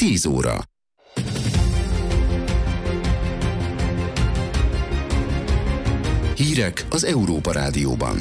10 óra. Hírek az Európa Rádióban.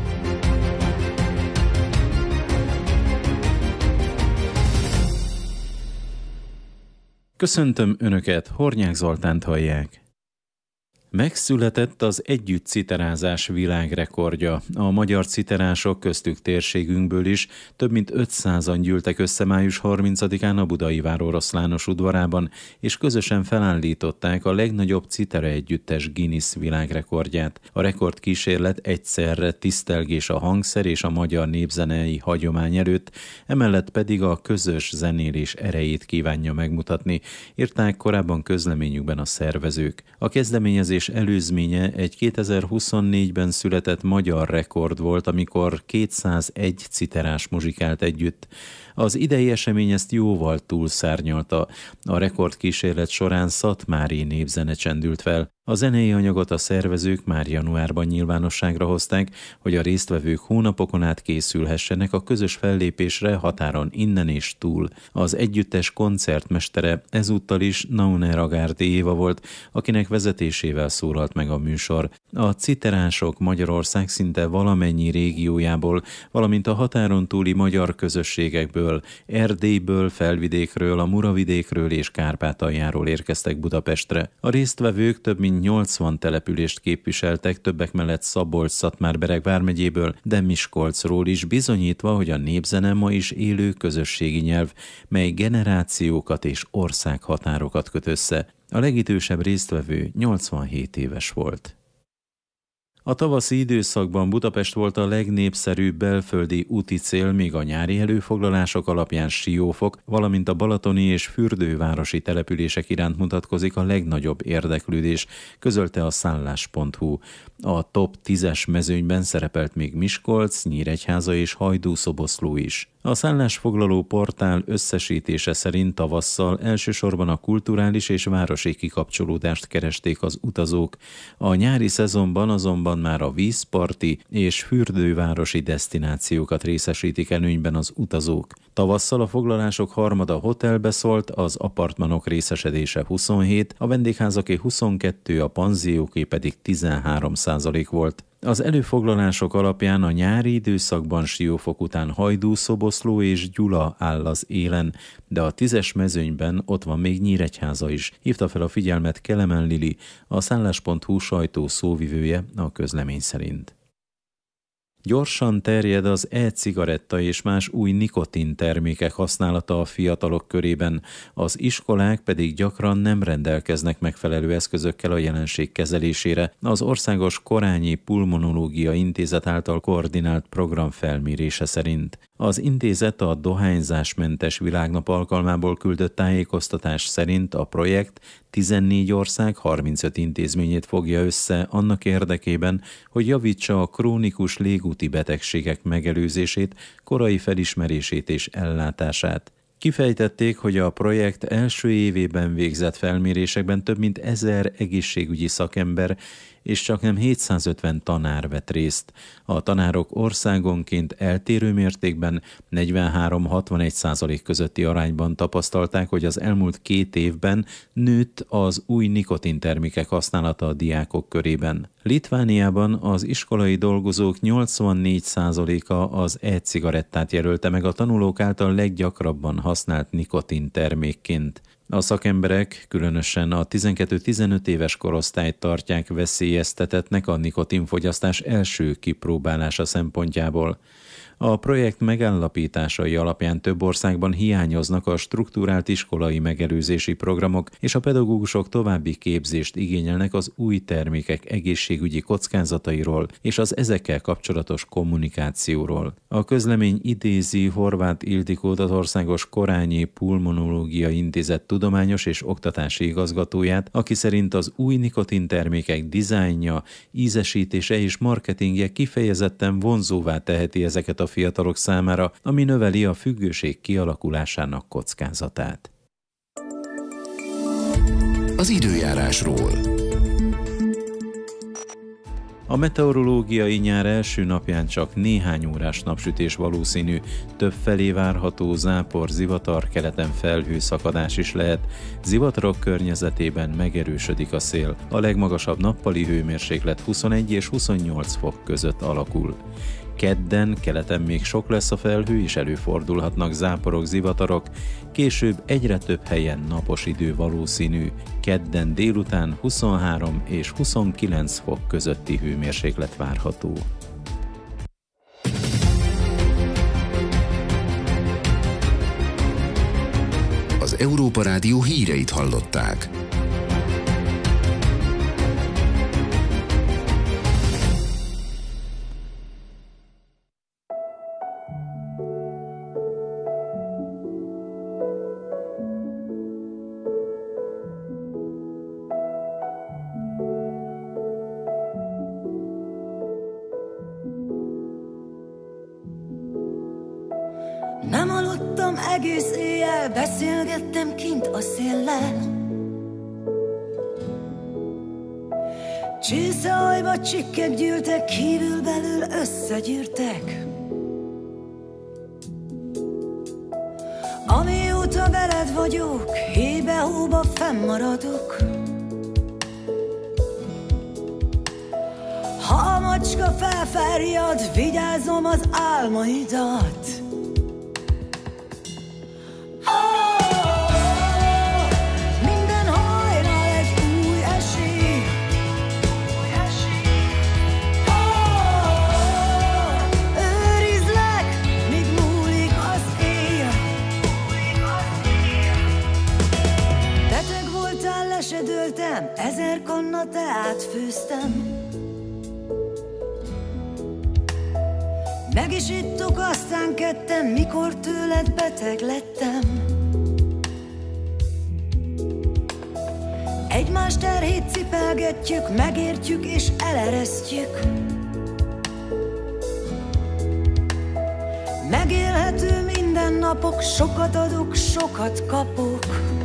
Köszöntöm Önöket, Hornyák Zoltánt hallják. Megszületett az együtt citerázás világrekordja. A magyar citerások, köztük térségünkből is, több mint 500-an gyűltek össze május 30-án a budai Vároroszlános udvarában, és közösen felállították a legnagyobb citera együttes Guinness világrekordját. A rekordkísérlet egyszerre tisztelgés a hangszer és a magyar népzenei hagyomány előtt, emellett pedig a közös zenélés erejét kívánja megmutatni, írták korábban közleményükben a szervezők. A kezdeményezés előzménye egy 2024-ben született magyar rekord volt, amikor 201 citerás muzsikált együtt. Az idei esemény ezt jóval túlszárnyalta. A rekordkísérlet során szatmári népzene csendült fel. A zenei anyagot a szervezők már januárban nyilvánosságra hozták, hogy a résztvevők hónapokon át készülhessenek a közös fellépésre határon innen és túl. Az együttes koncertmestere ezúttal is Naune Ragárdi Éva volt, akinek vezetésével szólalt meg a műsor. A citerások Magyarország szinte valamennyi régiójából, valamint a határon túli magyar közösségekből, Erdélyből, Felvidékről, a Muravidékről és Kárpátaljáról érkeztek Budapestre. A résztvevők több mint 80 települést képviseltek, többek mellett Szabolcs-Szatmár-Bereg vármegyéből, de Miskolcról is, bizonyítva, hogy a népzene ma is élő közösségi nyelv, mely generációkat és országhatárokat köt össze. A legidősebb résztvevő 87 éves volt. A tavaszi időszakban Budapest volt a legnépszerűbb belföldi úti cél, míg a nyári előfoglalások alapján Siófok, valamint a balatoni és fürdővárosi települések iránt mutatkozik a legnagyobb érdeklődés, közölte a szállás.hu. A top 10-es mezőnyben szerepelt még Miskolc, Nyíregyháza és Hajdú-Szoboszló is. A szállásfoglaló portál összesítése szerint tavasszal elsősorban a kulturális és városi kikapcsolódást keresték az utazók. A nyári szezonban azonban már a vízparti és fürdővárosi desztinációkat részesítik előnyben az utazók. Tavasszal a foglalások harmada hotelbe szólt, az apartmanok részesedése 27, a vendégházaké 22, a panzióké pedig 13% volt. Az előfoglalások alapján a nyári időszakban Siófok után Hajdú-Szoboszló és Gyula áll az élen, de a 10-es mezőnyben ott van még Nyíregyháza is, hívta fel a figyelmet Kelemen Lili, a szállás.hu sajtó szóvivője a közlemény szerint. Gyorsan terjed az e-cigaretta és más új nikotintermékek használata a fiatalok körében, az iskolák pedig gyakran nem rendelkeznek megfelelő eszközökkel a jelenség kezelésére. Az Országos Korányi Pulmonológia Intézet által koordinált program felmérése szerint. Az intézet a dohányzásmentes világnap alkalmából küldött tájékoztatás szerint a projekt 14 ország 35 intézményét fogja össze annak érdekében, hogy javítsa a krónikus légúti betegségek megelőzését, korai felismerését és ellátását. Kifejtették, hogy a projekt első évében végzett felmérésekben több mint 1000 egészségügyi szakember és csaknem 750 tanár vett részt. A tanárok országonként eltérő mértékben 43-61% közötti arányban tapasztalták, hogy az elmúlt 2 évben nőtt az új nikotintermékek használata a diákok körében. Litvániában az iskolai dolgozók 84%-a az e-cigarettát jelölte meg a tanulók által leggyakrabban használt nikotintermékként. A szakemberek különösen a 12-15 éves korosztályt tartják veszélyeztetettnek a nikotinfogyasztás első kipróbálása szempontjából. A projekt megállapításai alapján több országban hiányoznak a strukturált iskolai megelőzési programok, és a pedagógusok további képzést igényelnek az új termékek egészségügyi kockázatairól és az ezekkel kapcsolatos kommunikációról. A közlemény idézi Horváth Ildikót, az Országos Korányi Pulmonológia Intézet tudományos és oktatási igazgatóját, aki szerint az új nikotintermékek dizájnja, ízesítése és marketingje kifejezetten vonzóvá teheti ezeket a fiatalok számára, ami növeli a függőség kialakulásának kockázatát. Az időjárásról. A meteorológiai nyár első napján csak néhány órás napsütés valószínű, többfelé várható zápor, zivatar, keleten felhőszakadás is lehet. Zivatarok környezetében megerősödik a szél. A legmagasabb nappali hőmérséklet 21 és 28 fok között alakul. Kedden keleten még sok lesz a felhő, és előfordulhatnak záporok, zivatarok, később egyre több helyen napos idő valószínű. Kedden délután 23 és 29 fok közötti hőmérséklet várható. Az Európa Rádió híreit hallották. Nem aludtam egész éjjel, beszélgettem kint a széllel. Csészehajba csikkek gyűltek, kívül-belül összegyűrtek. Amióta veled vagyok, hébe-hóba fennmaradok. Ha a macska felfárjad, vigyázom az álmaidat. Ezer kanna teát főztem. Meg is ittuk, aztán ketten, mikor tőled beteg lettem. Egymás terhét cipelgetjük, megértjük és eleresztjük. Megélhető mindennapok, sokat adok, sokat kapok.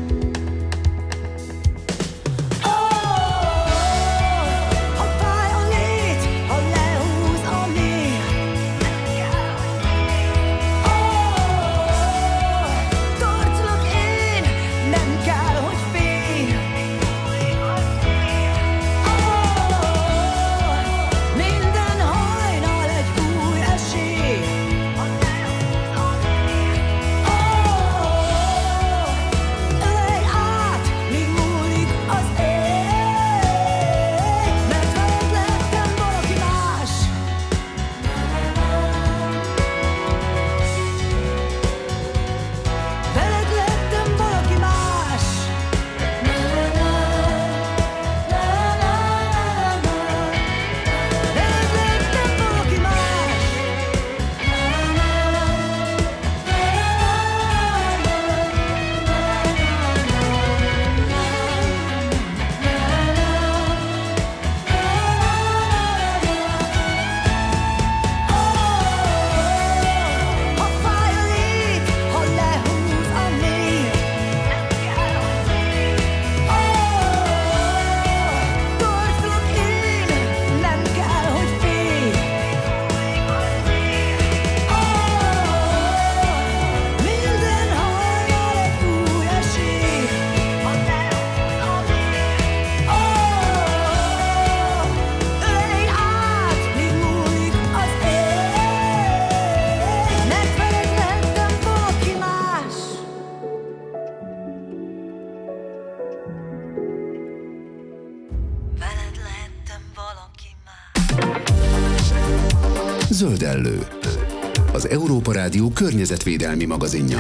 Zöldellő. Az Európa Rádió környezetvédelmi magazinja.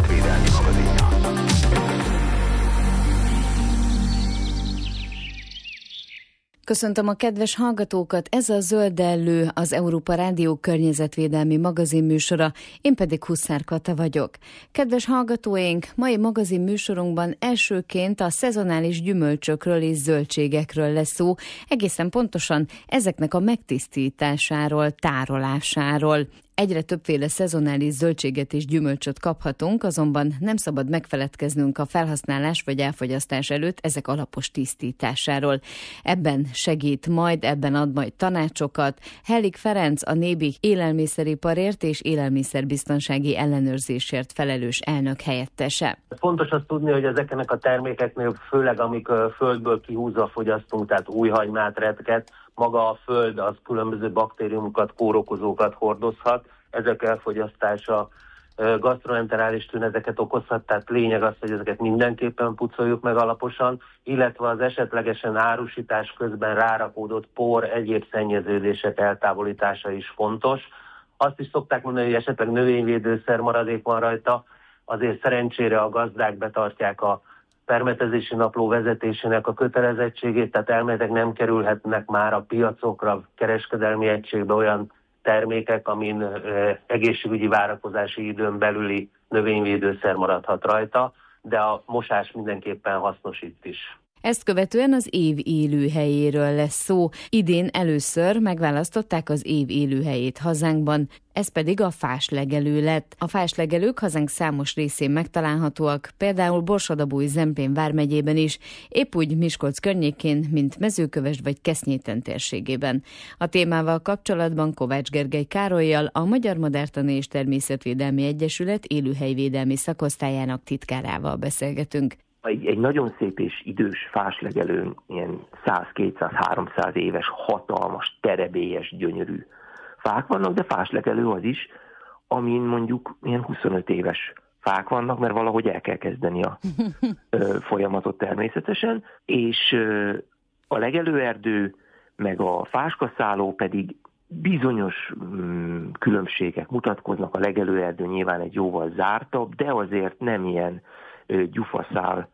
Köszöntöm a kedves hallgatókat, ez a Zöldellő, az Európa Rádió környezetvédelmi magazinműsora, én pedig Huszár Kata vagyok. Kedves hallgatóink, mai magazinműsorunkban elsőként a szezonális gyümölcsökről és zöldségekről lesz szó, egészen pontosan ezeknek a megtisztításáról, tárolásáról. Egyre többféle szezonális zöldséget és gyümölcsöt kaphatunk, azonban nem szabad megfeledkeznünk a felhasználás vagy elfogyasztás előtt ezek alapos tisztításáról. Ebben segít majd, ebben ad majd tanácsokat Hellik Ferenc, a NÉBIK élelmiszeriparért és élelmiszerbiztonsági ellenőrzésért felelős elnök helyettese. Fontos azt tudni, hogy ezeknek a termékeknél, főleg amik földből kihúzva fogyasztunk, tehát újhagymát, retket, maga a föld az különböző baktériumokat, kórokozókat hordozhat, ezek elfogyasztása gasztroenterális tüneteket okozhat, tehát lényeg az, hogy ezeket mindenképpen pucoljuk meg alaposan, illetve az esetlegesen árusítás közben rárakódott por, egyéb szennyeződések eltávolítása is fontos. Azt is szokták mondani, hogy esetleg növényvédőszer maradék van rajta, azért szerencsére a gazdák betartják a permetezési napló vezetésének a kötelezettségét, tehát elméletileg nem kerülhetnek már a piacokra, kereskedelmi egységbe olyan termékek, amin egészségügyi várakozási időn belüli növényvédőszer maradhat rajta, de a mosás mindenképpen hasznos itt is. Ezt követően az év élőhelyéről lesz szó. Idén először megválasztották az év élőhelyét hazánkban, ez pedig a fáslegelő lett. A fáslegelők hazánk számos részén megtalálhatóak, például Borsod-Abaúj-Zempén vármegyében is, épp úgy Miskolc környékén, mint Mezőkövesd vagy Kesznyéten térségében. A témával kapcsolatban Kovács Gergely Károllyal, a Magyar Madártani és Természetvédelmi Egyesület élőhelyvédelmi szakosztályának titkárával beszélgetünk. Egy nagyon szép és idős fáslegelőn, ilyen 100-200-300 éves, hatalmas, terebélyes, gyönyörű fák vannak, de fáslegelő az is, amin mondjuk ilyen 25 éves fák vannak, mert valahogy el kell kezdeni a folyamatot természetesen, és a legelőerdő meg a fáskaszáló pedig bizonyos különbségek mutatkoznak. A legelőerdő nyilván egy jóval zártabb, de azért nem ilyen gyufaszál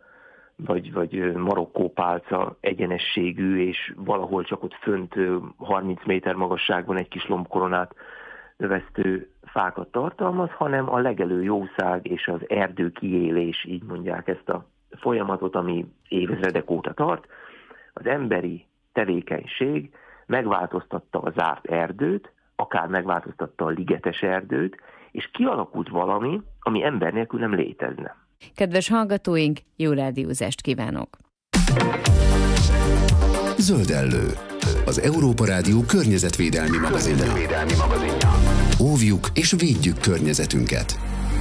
vagy marokkópálca egyenességű, és valahol csak ott fönt 30 méter magasságban egy kis lombkoronát növesztő fákat tartalmaz, hanem a legelő jószág és az erdő kiélés, így mondják ezt a folyamatot, ami évezredek óta tart. Az emberi tevékenység megváltoztatta a zárt erdőt, akár megváltoztatta a ligetes erdőt, és kialakult valami, ami ember nélkül nem létezne. Kedves hallgatóink, jó rádiózást kívánok! Zöldellő, az Európa Rádió környezetvédelmi magazinja. Óvjuk és védjük környezetünket!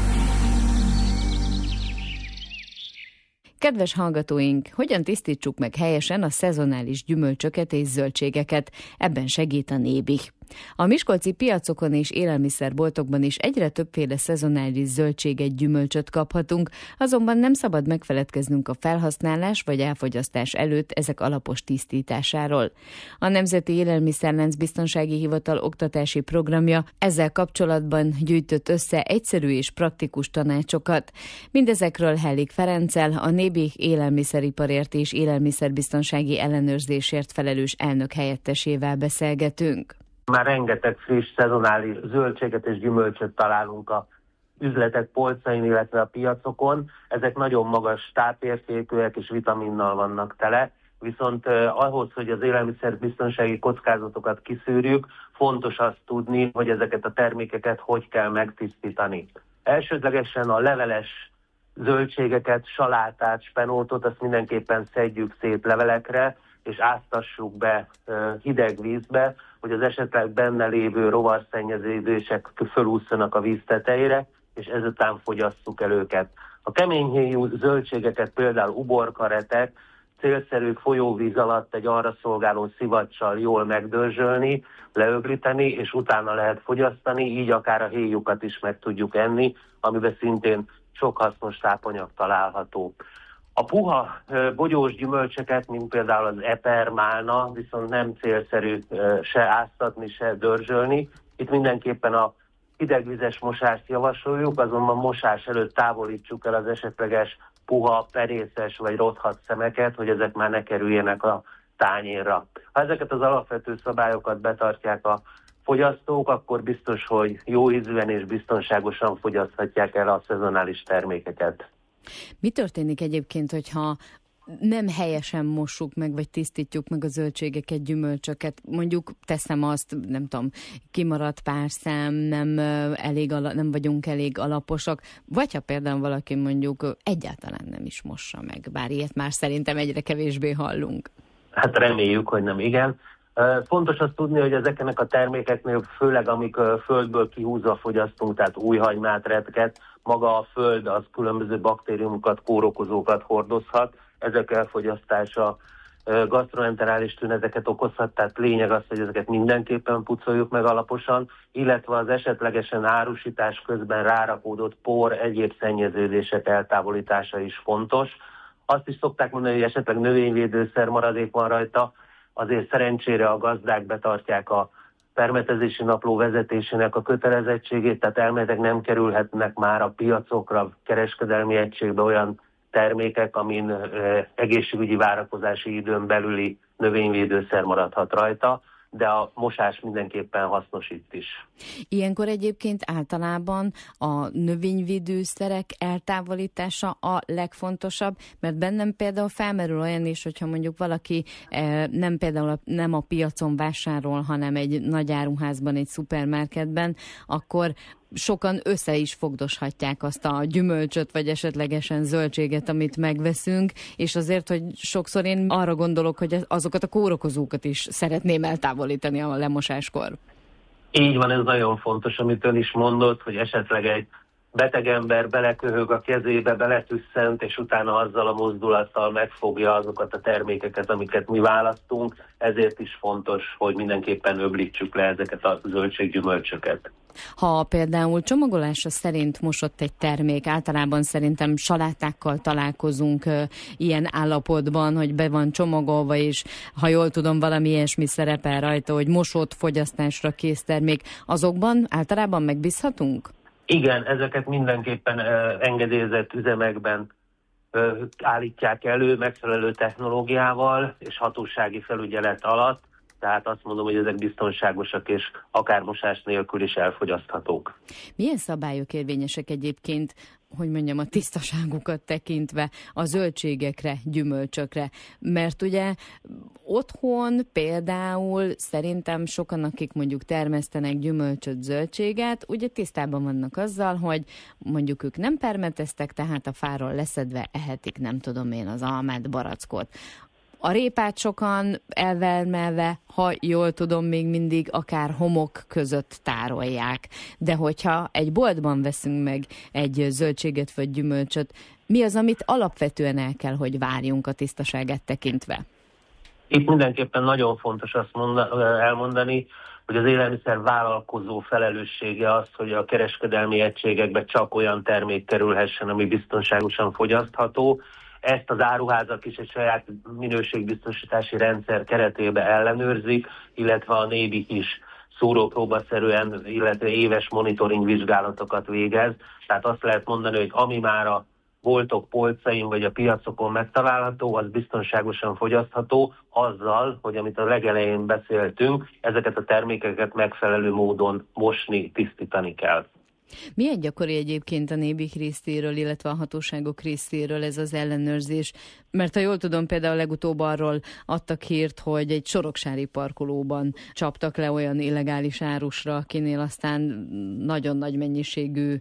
Kedves hallgatóink, hogyan tisztítsuk meg helyesen a szezonális gyümölcsöket és zöldségeket? Ebben segít a NÉBIK. A miskolci piacokon és élelmiszerboltokban is egyre többféle szezonális zöldséget, gyümölcsöt kaphatunk, azonban nem szabad megfeledkeznünk a felhasználás vagy elfogyasztás előtt ezek alapos tisztításáról. A Nemzeti Élelmiszerlánc Biztonsági Hivatal oktatási programja ezzel kapcsolatban gyűjtött össze egyszerű és praktikus tanácsokat. Mindezekről Hellik Ferenccel, a NÉBIK élelmiszeriparért és élelmiszerbiztonsági ellenőrzésért felelős elnök helyettesével beszélgetünk. Már rengeteg friss, szezonális zöldséget és gyümölcsöt találunk a üzletek polcain, illetve a piacokon. Ezek nagyon magas tápértékűek és vitaminnal vannak tele, viszont ahhoz, hogy az élelmiszerbiztonsági kockázatokat kiszűrjük, fontos azt tudni, hogy ezeket a termékeket hogy kell megtisztítani. Elsődlegesen a leveles zöldségeket, salátát, spenótot, azt mindenképpen szedjük szét levelekre, és áztassuk be hideg vízbe, hogy az esetleg benne lévő rovarszennyeződések fölússzanak a víz tetejére, és ezután fogyasszuk el őket. A keményhéjú zöldségeket, például uborkaretek, célszerű folyóvíz alatt egy arra szolgáló szivacsal jól megdörzsölni, leöblíteni, és utána lehet fogyasztani, így akár a héjukat is meg tudjuk enni, amiben szintén sok hasznos tápanyag található. A puha bogyós gyümölcseket, mint például az eper, málna, viszont nem célszerű se áztatni, se dörzsölni. Itt mindenképpen a hidegvizes mosást javasoljuk, azonban mosás előtt távolítsuk el az esetleges puha, perészes vagy rothadt szemeket, hogy ezek már ne kerüljenek a tányérra. Ha ezeket az alapvető szabályokat betartják a fogyasztók, akkor biztos, hogy jó ízűen és biztonságosan fogyaszthatják el a szezonális termékeket. Mi történik egyébként, hogyha nem helyesen mossuk meg, vagy tisztítjuk meg a zöldségeket, gyümölcsöket. Mondjuk teszem azt, nem tudom, kimaradt pár szám, nem vagyunk elég alaposak, vagy ha például valaki mondjuk egyáltalán nem is mossa meg, bár ilyet már szerintem egyre kevésbé hallunk. Hát reméljük, hogy nem, igen. Fontos azt tudni, hogy ezeknek a termékeknél, főleg amik földből kihúzva fogyasztunk, tehát új hagymát, retket, maga a föld az különböző baktériumokat, kórokozókat hordozhat, ezek elfogyasztása gasztroenterális tüneteket okozhat, tehát lényeg az, hogy ezeket mindenképpen pucoljuk meg alaposan, illetve az esetlegesen árusítás közben rárakódott por, egyéb szennyeződések eltávolítása is fontos. Azt is szokták mondani, hogy esetleg növényvédőszer maradék van rajta, azért szerencsére a gazdák betartják a permetezési napló vezetésének a kötelezettségét, tehát elméletileg nem kerülhetnek már a piacokra, kereskedelmi egységbe olyan termékek, amin egészségügyi várakozási időn belüli növényvédőszer maradhat rajta, de a mosás mindenképpen hasznos itt is. Ilyenkor egyébként általában a növényvédőszerek eltávolítása a legfontosabb, mert bennem például felmerül olyan is, hogyha mondjuk valaki nem a piacon vásárol, hanem egy nagy áruházban, egy szupermarketben, akkor sokan össze is fogdoshatják azt a gyümölcsöt, vagy esetlegesen zöldséget, amit megveszünk, és azért, hogy sokszor én arra gondolok, hogy azokat a kórokozókat is szeretném eltávolítani a lemosáskor. Így van, ez nagyon fontos, amit ön is mondott, hogy esetleg egy beteg ember beleköhög a kezébe, beletüsszent, és utána azzal a mozdulattal megfogja azokat a termékeket, amiket mi választunk. Ezért is fontos, hogy mindenképpen öblítsük le ezeket a zöldséggyümölcsöket. Ha például csomagolása szerint mosott egy termék, általában szerintem salátákkal találkozunk ilyen állapotban, hogy be van csomagolva, és ha jól tudom, valami ilyesmi szerepel rajta, hogy mosott, fogyasztásra kész termék, azokban általában megbízhatunk? Igen, ezeket mindenképpen engedélyezett üzemekben állítják elő megfelelő technológiával és hatósági felügyelet alatt, tehát azt mondom, hogy ezek biztonságosak és akár mosás nélkül is elfogyaszthatók. Milyen szabályok érvényesek egyébként, hogy mondjam, a tisztaságukat tekintve a zöldségekre, gyümölcsökre? Mert ugye otthon például szerintem sokan, akik mondjuk termesztenek gyümölcsöt, zöldséget, ugye tisztában vannak azzal, hogy mondjuk ők nem permeteztek, tehát a fáról leszedve ehetik, nem tudom én, az almát, barackot. A répát sokan elvermelve, ha jól tudom, még mindig akár homok között tárolják. De hogyha egy boltban veszünk meg egy zöldséget vagy gyümölcsöt, mi az, amit alapvetően el kell, hogy várjunk a tisztaságát tekintve? Itt mindenképpen nagyon fontos azt elmondani, hogy az élelmiszer vállalkozó felelőssége az, hogy a kereskedelmi egységekbe csak olyan termék kerülhessen, ami biztonságosan fogyasztható. Ezt az áruházak is egy saját minőségbiztosítási rendszer keretében ellenőrzik, illetve a NÉBIK is szúrópróbaszerűen, illetve éves monitoring vizsgálatokat végez. Tehát azt lehet mondani, hogy ami már a boltok polcain vagy a piacokon megtalálható, az biztonságosan fogyasztható, azzal, hogy amit a legelején beszéltünk, ezeket a termékeket megfelelő módon mosni, tisztítani kell. Milyen gyakori egyébként a NÉBIK részéről, illetve a hatóságok részéről ez az ellenőrzés? Mert ha jól tudom, például legutóbb arról adtak hírt, hogy egy soroksári parkolóban csaptak le olyan illegális árusra, akinél aztán nagyon nagy mennyiségű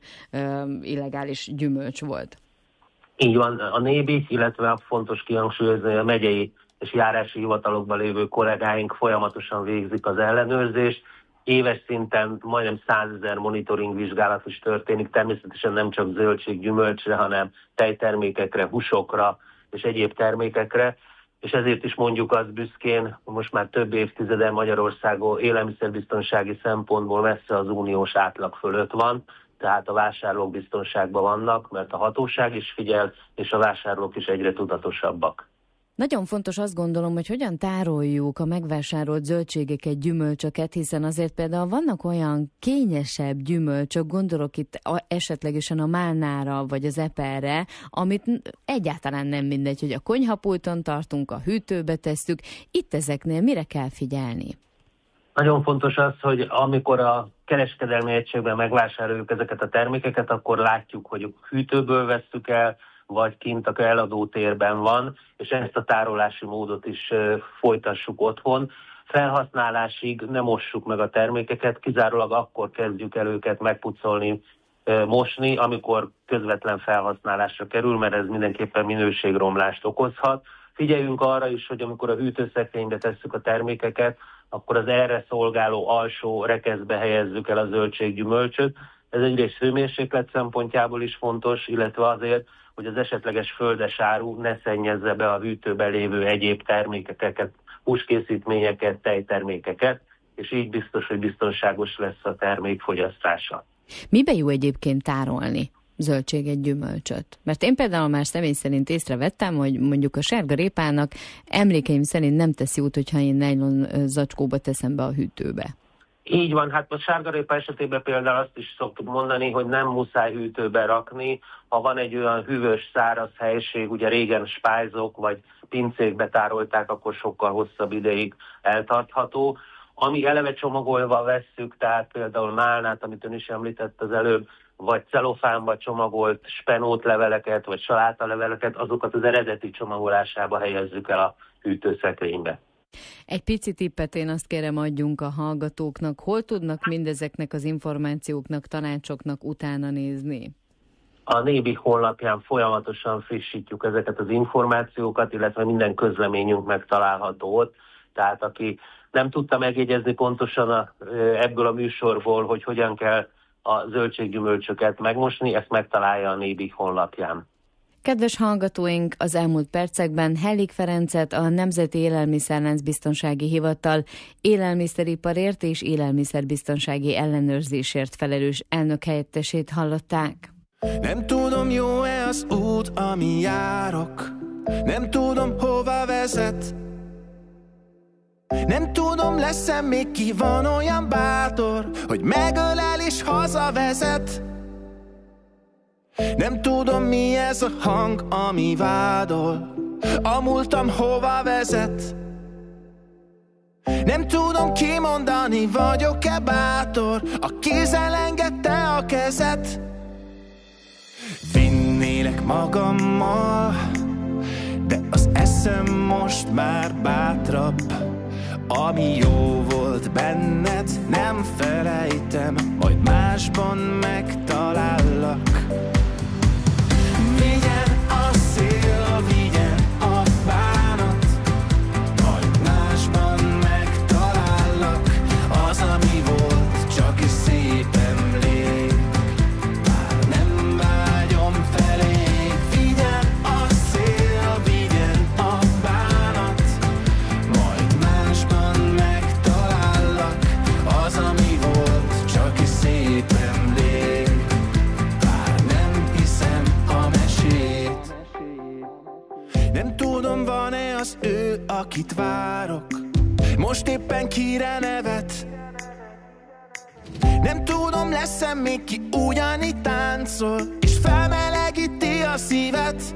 illegális gyümölcs volt. Így van, a NÉBIK, illetve fontos kihangsúlyozni, a megyei és járási hivatalokban lévő kollégáink folyamatosan végzik az ellenőrzést. Éves szinten majdnem 100 000 monitoring vizsgálat is történik, természetesen nem csak zöldség, gyümölcsre, hanem tejtermékekre, húsokra és egyéb termékekre, és ezért is mondjuk azt büszkén, most már több évtizeden Magyarországon élelmiszerbiztonsági szempontból messze az uniós átlag fölött van, tehát a vásárlók biztonságban vannak, mert a hatóság is figyel, és a vásárlók is egyre tudatosabbak. Nagyon fontos azt gondolom, hogy hogyan tároljuk a megvásárolt zöldségeket, gyümölcsöket, hiszen azért például vannak olyan kényesebb gyümölcsök, gondolok itt esetlegesen a málnára vagy az eperre, amit egyáltalán nem mindegy, hogy a konyhapulton tartunk, a hűtőbe tesszük. Itt ezeknél mire kell figyelni? Nagyon fontos az, hogy amikor a kereskedelmi egységben megvásároljuk ezeket a termékeket, akkor látjuk, hogy hűtőből vesszük el, vagy kint a eladótérben van, és ezt a tárolási módot is folytassuk otthon. Felhasználásig nem mossuk meg a termékeket, kizárólag akkor kezdjük el őket megpucolni, mosni, amikor közvetlen felhasználásra kerül, mert ez mindenképpen minőségromlást okozhat. Figyeljünk arra is, hogy amikor a hűtőszekrénybe tesszük a termékeket, akkor az erre szolgáló alsó rekeszbe helyezzük el a zöldséggyümölcsöt. Ez egyrészt hőmérséklet szempontjából is fontos, illetve azért, hogy az esetleges földes áru ne szennyezze be a hűtőben lévő egyéb termékeket, húskészítményeket, tejtermékeket, és így biztos, hogy biztonságos lesz a termék fogyasztása. Mibe jó egyébként tárolni zöldséget, gyümölcsöt? Mert én például már személy szerint észrevettem, hogy mondjuk a sárgarépának emlékeim szerint nem tesz jót, hogyha én nejlon zacskóba teszem be a hűtőbe. Így van, hát a sárgarépa esetében például azt is szoktuk mondani, hogy nem muszáj hűtőbe rakni, ha van egy olyan hűvös, száraz helység, ugye régen spájzok vagy pincékbe tárolták, akkor sokkal hosszabb ideig eltartható. Ami eleve csomagolva vesszük, tehát például málnát, amit ön is említett az előbb, vagy celofánba csomagolt spenótleveleket, vagy salátaleveleket, azokat az eredeti csomagolásába helyezzük el a hűtőszekrénybe. Egy pici tippet én azt kérem adjunk a hallgatóknak, hol tudnak mindezeknek az információknak, tanácsoknak utána nézni? A Nébi honlapján folyamatosan frissítjük ezeket az információkat, illetve minden közleményünk megtalálható ott. Tehát aki nem tudta megjegyezni pontosan ebből a műsorból, hogy hogyan kell a zöldséggyümölcsöket megmosni, ezt megtalálja a Nébi honlapján. Kedves hallgatóink, az elmúlt percekben Hellik Ferencet, a Nemzeti Élelmiszerláncbiztonsági Hivatal élelmiszeriparért és élelmiszerbiztonsági ellenőrzésért felelős elnökhelyettesét hallották. Nem tudom, jó-e az út, ami járok, nem tudom, hova vezet. Nem tudom, lesz-e még ki van olyan bátor, hogy megölel és hazavezet. Nem tudom, mi ez a hang, ami vádol, a múltam hova vezet. Nem tudom kimondani, vagyok-e bátor, a kézzel engedte a kezet. Vinnélek magammal, de az eszem most már bátrabb. Ami jó volt benned, nem felejtem, majd másban megtalállak. Vigyen a szél, vigyen a bánat, majd másban megtalállak. Az, ami volt, csak is szép emlék, már nem vágyom felé. Vigyen a szél, vigyen a bánat, majd másban megtalállak. Az, ami volt, csak is szép emlék, bár nem hiszem a mesét. Nem tudom, van-e az ő, akit várok, most éppen kire nevet. Nem tudom, lesz-e még ki ugyanígy táncol, és felmelegíti a szívet.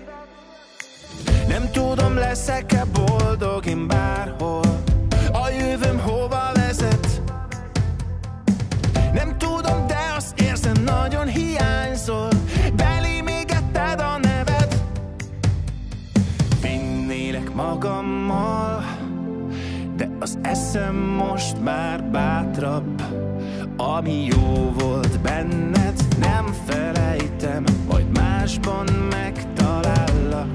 Nem tudom, leszek-e boldog én bárhol, a jövőm hova vezet. Nem tudom, de azt érzem, nagyon hiányzol, belém égetted a neved. Vinnélek magammal, de az eszem most már bátrabb. Ami jó volt benned, nem felejtem, majd másban megtalállak.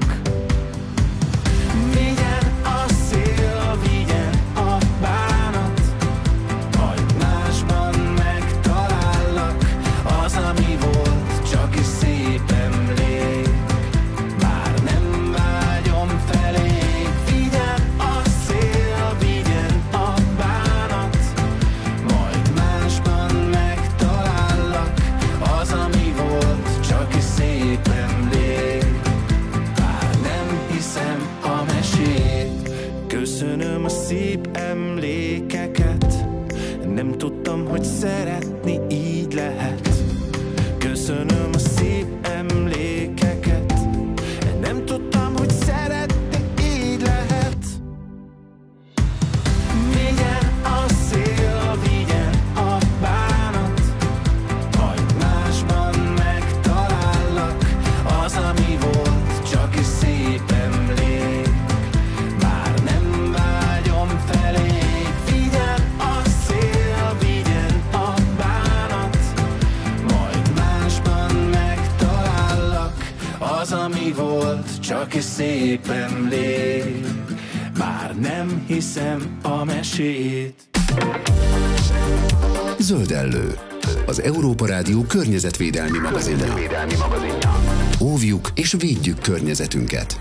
Vigyen a szél, vigyen a bánat, majd másban megtalállak. Az, ami volt, csak is szép emlék, bár nem vágyom felé. Vigyen a szél, vigyen a bánat, majd másban megtalállak. Az, ami volt, csak is szép emlék, bár nem hiszem a mesét. Köszönöm a szép emlékeket, nem tudtam, hogy szeretni így lehet. Köszönöm a szép emlékeket, nem tudtam, hogy szeretni így lehet. Vigyen a szél, vigyen a bánat, majd másban megtalállak. Az, ami volt, csak egy szép emlék, már nem hiszem a mesét. Zöldellő, az Európa Rádió környezetvédelmi magazinja. Óvjuk és védjük környezetünket.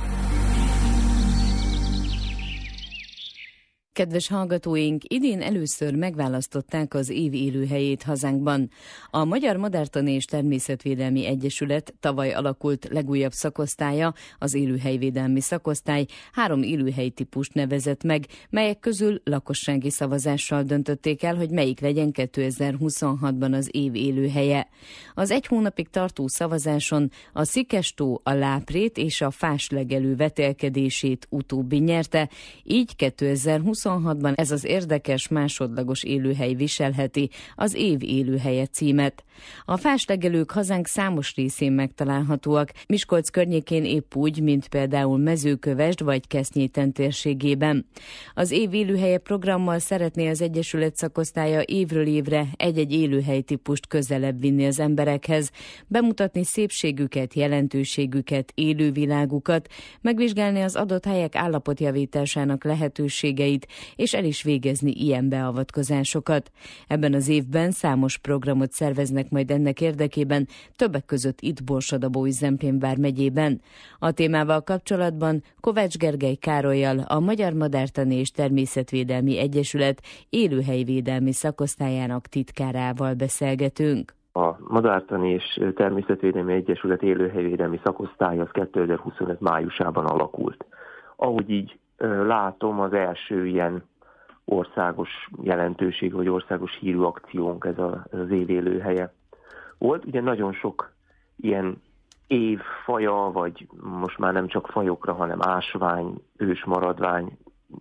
Kedves hallgatóink, idén először megválasztották az év élőhelyét hazánkban. A Magyar Madártani és Természetvédelmi Egyesület tavaly alakult legújabb szakosztálya, az élőhelyvédelmi szakosztály 3 élőhelytípust nevezett meg, melyek közül lakossági szavazással döntötték el, hogy melyik legyen 2026-ban az év élőhelye. Az 1 hónapig tartó szavazáson a szikestó, a láprét és a fáslegelő vetélkedését utóbbi nyerte, így 2026-ban ez az érdekes másodlagos élőhely viselheti az év élőhelye címet. A fáslegelők hazánk számos részén megtalálhatóak, Miskolc környékén épp úgy, mint például Mezőkövesd vagy Kesznyéten térségében. Az év élőhelye programmal szeretné az Egyesület szakosztálya évről évre egy-egy élőhelytípust közelebb vinni az emberekhez, bemutatni szépségüket, jelentőségüket, élővilágukat, megvizsgálni az adott helyek állapotjavításának lehetőségeit, és el is végezni ilyen beavatkozásokat. Ebben az évben számos programot szerveznek majd ennek érdekében, többek között itt Borsod-Abaúj-Zemplén vármegyében. A témával kapcsolatban Kovács Gergely Károllyal, a Magyar Madártani és Természetvédelmi Egyesület élőhelyvédelmi szakosztályának titkárával beszélgetünk. A Madártani és Természetvédelmi Egyesület élőhelyvédelmi szakosztály az 2025 májusában alakult. Ahogy így látom, az első ilyen országos jelentőség, vagy országos hírű akciónk ez az év élőhelye volt. Ugye nagyon sok ilyen évfaja, vagy most már nem csak fajokra, hanem ásvány, ősmaradvány,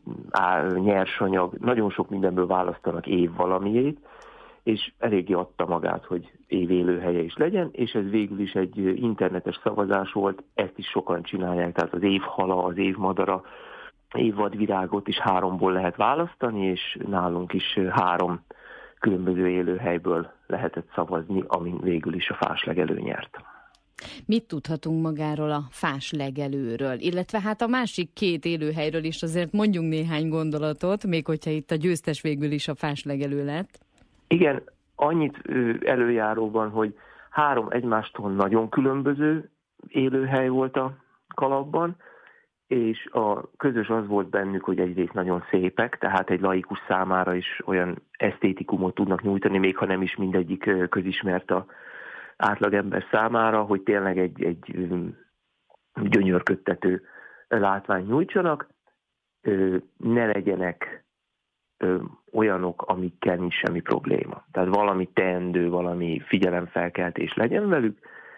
nyersanyag, nagyon sok mindenből választanak év valamiét, és eléggé adta magát, hogy év élőhelye is legyen, és ez végül is egy internetes szavazás volt, ezt is sokan csinálják, tehát az évhala, az évmadara, évvadvirágot is 3-ból lehet választani, és nálunk is 3 különböző élőhelyből lehetett szavazni, amin végül is a fáslegelő nyert. Mit tudhatunk magáról a fáslegelőről, illetve hát a másik 2 élőhelyről is azért mondjunk néhány gondolatot, még hogyha itt a győztes végül is a fáslegelő lett. Igen, annyit előjáróban, hogy 3 egymástól nagyon különböző élőhely volt a kalapban, és a közös az volt bennük, hogy egyrészt nagyon szépek, tehát egy laikus számára is olyan esztétikumot tudnak nyújtani, még ha nem is mindegyik közismert az átlagember számára, hogy tényleg egy gyönyörködtető látványt nyújtsanak, ne legyenek olyanok, amikkel nincs semmi probléma. Tehát valami teendő, valami figyelemfelkeltés legyen velük,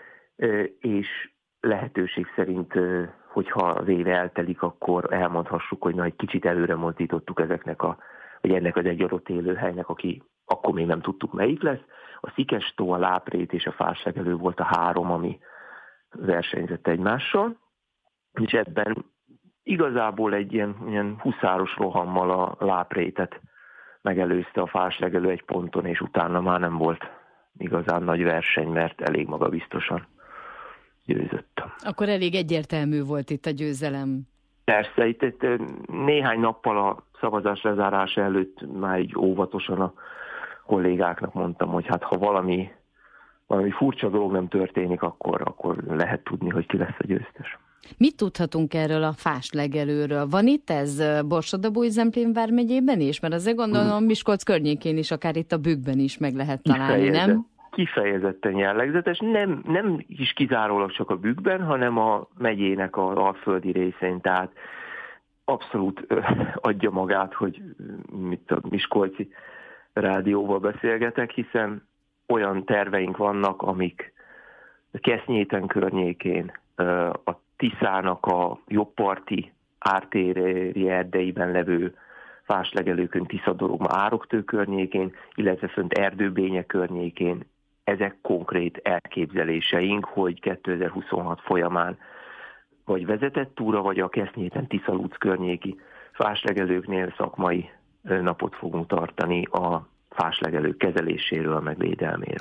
és lehetőség szerint, hogyha az év eltelik, akkor elmondhassuk, hogy egy kicsit előre mozdítottuk vagy ennek az egy adott élőhelynek, aki akkor még nem tudtuk melyik lesz. A szikestó, a láprét és a fáslegelő volt a 3, ami versenyzett egymással, és ebben igazából egy ilyen huszáros rohammal a láprétet megelőzte a fáslegelő 1 ponton, és utána már nem volt igazán nagy verseny, mert elég magabiztosan győzött. Akkor elég egyértelmű volt itt a győzelem. Persze, itt néhány nappal a szavazás lezárása előtt már így óvatosan a kollégáknak mondtam, hogy hát ha valami furcsa dolog nem történik, akkor lehet tudni, hogy ki lesz a győztes. Mit tudhatunk erről a fáslegelőről? Van itt ez Borsod-Abaúj-Zemplén vármegyében is? Mert azért gondolom Miskolc környékén is, akár itt a Bükkben is meg lehet találni, nem? Kifejezetten jellegzetes, nem is kizárólag csak a Bükkben, hanem a megyének az alföldi részén, tehát abszolút adja magát, hogy mit a miskolci rádióval beszélgetek, hiszen olyan terveink vannak, amik Kesznyéten környékén, a Tiszának a jobbparti ártéri erdeiben levő fáslegelőkön, Tiszadorogma, Ároktő környékén, illetve fönt Erdőbénye környékén. Ezek konkrét elképzeléseink, hogy 2026 folyamán vagy vezetett túra, vagy a Kesznyéten Tiszalúc környéki fáslegelőknél szakmai napot fogunk tartani a fáslegelők kezeléséről, meg védelméről.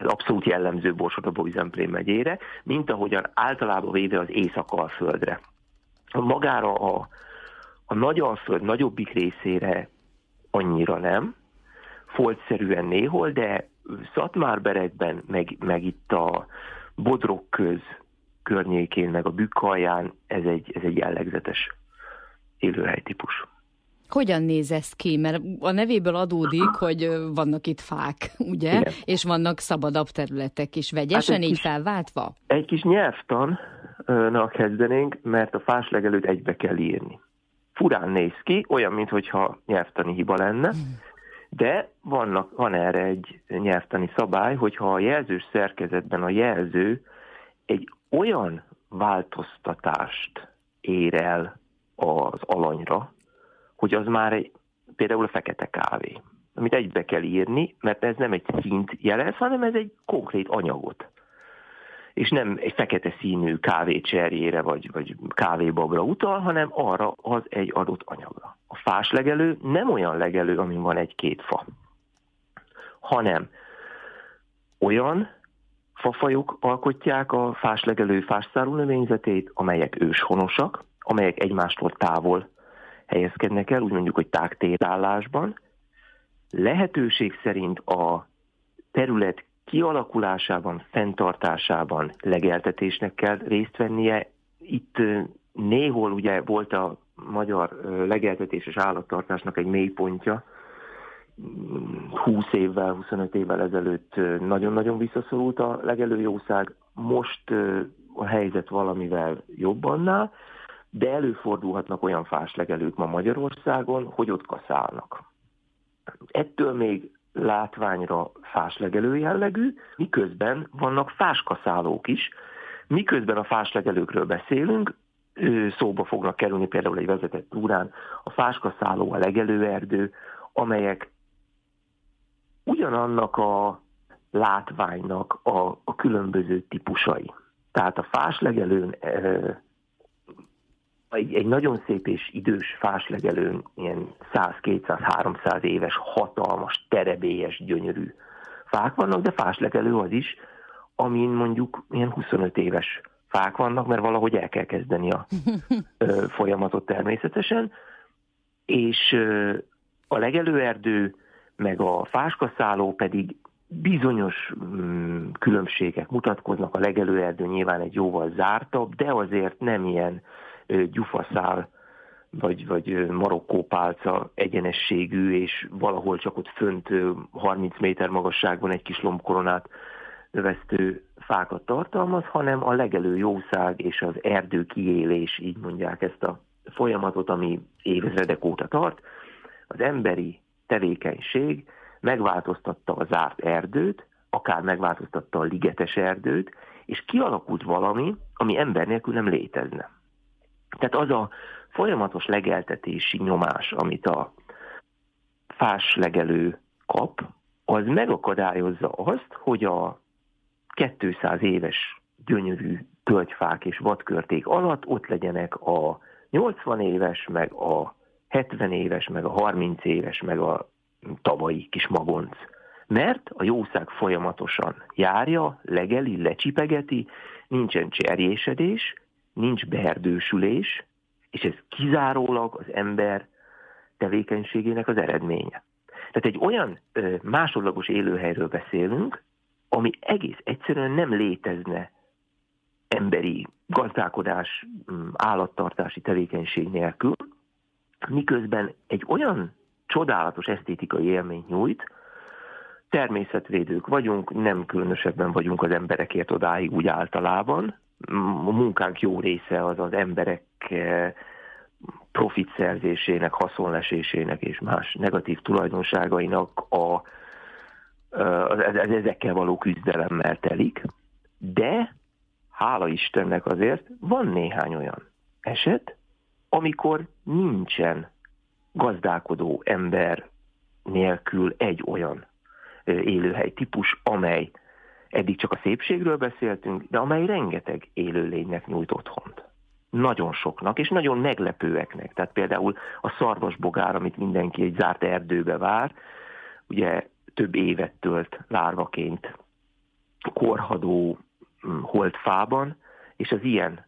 abszolút jellemző Borsod-Bolyai-Zemplén megyére, mint ahogyan általában véve az Észak-Alföldre. Magára a Nagy-Alföld nagyobbik részére annyira nem, foltszerűen néhol, de Szatmárberekben, meg itt a Bodrogköz környékén, meg a Bükk-alján ez egy jellegzetes élőhelytípus. Hogyan néz ez ki? Mert a nevéből adódik, hogy vannak itt fák, ugye? Igen. És vannak szabadabb területek is. Vegyesen így felváltva? Egy kis nyelvtannal kezdenénk, mert a fáslegelőt egybe kell írni. Furán néz ki, olyan, mintha nyelvtani hiba lenne, de van erre egy nyelvtani szabály, hogyha a jelzős szerkezetben a jelző egy olyan változtatást ér el az alanyra, hogy az már például a fekete kávé, amit egybe kell írni, mert ez nem egy színt jelez, hanem ez egy konkrét anyagot. És nem egy fekete színű kávécserjére vagy kávébabra utal, hanem arra az egy adott anyagra. A fáslegelő nem olyan legelő, amin van egy-két fa, hanem olyan fafajok alkotják a fáslegelő fásszárú növényzetét, amelyek őshonosak, amelyek egymástól távol helyezkednek el, úgy mondjuk, hogy tágtérállásban. Lehetőség szerint a terület kialakulásában, fenntartásában legeltetésnek kell részt vennie. Itt néhol ugye volt a magyar legeltetéses állattartásnak egy mélypontja, 25 évvel ezelőtt nagyon-nagyon visszaszorult a legelőjószág, most a helyzet valamivel jobb annál, de előfordulhatnak olyan fáslegelők ma Magyarországon, hogy ott kaszálnak. Ettől még látványra fáslegelő jellegű, miközben vannak fáskaszálók is. Miközben a fáslegelőkről beszélünk, szóba fognak kerülni például egy vezetett túrán a fáskaszáló, a legelőerdő, amelyek ugyanannak a látványnak a különböző típusai. Tehát a fáslegelőn egy nagyon szép és idős fáslegelőn ilyen 100-200-300 éves, hatalmas, terebélyes, gyönyörű fák vannak, de fáslegelő az is, amin mondjuk ilyen 25 éves fák vannak, mert valahogy el kell kezdeni a folyamatot természetesen, és a legelőerdő meg a fáskaszáló pedig bizonyos különbségek mutatkoznak. A legelőerdő nyilván egy jóval zártabb, de azért nem ilyen gyufaszál vagy marokkópálca egyenességű, és valahol csak ott fönt 30 méter magasságban egy kis lombkoronát növesztő fákat tartalmaz, hanem a legelő jószág és az erdő kiélés, így mondják ezt a folyamatot, ami évezredek óta tart. Az emberi tevékenység megváltoztatta a zárt erdőt, akár megváltoztatta a ligetes erdőt, és kialakult valami, ami ember nélkül nem létezne. Tehát az a folyamatos legeltetési nyomás, amit a fáslegelő kap, az megakadályozza azt, hogy a 200 éves gyönyörű tölgyfák és vadkörték alatt ott legyenek a 80 éves, meg a 70 éves, meg a 30 éves, meg a tavalyi kis magonc. Mert a jószág folyamatosan járja, legeli, lecsipegeti, nincsen cserjésedés, nincs beerdősülés, és ez kizárólag az ember tevékenységének az eredménye. Tehát egy olyan másodlagos élőhelyről beszélünk, ami egész egyszerűen nem létezne emberi gazdálkodás, állattartási tevékenység nélkül, miközben egy olyan csodálatos esztétikai élményt nyújt, természetvédők vagyunk, nem különösebben vagyunk az emberekért odáig úgy általában. A munkánk jó része az az emberek profit szerzésének, haszonlesésének és más negatív tulajdonságainak ezekkel való küzdelemmel telik, de hála Istennek azért van néhány olyan eset, amikor nincsen gazdálkodó ember nélkül egy olyan élőhely típus, amely eddig csak a szépségről beszéltünk, de amely rengeteg élőlénynek nyújt otthont. Nagyon soknak, és nagyon meglepőeknek. Tehát például a szarvasbogár, amit mindenki egy zárt erdőbe vár, ugye több évet tölt lárvaként korhadó holdfában, és az ilyen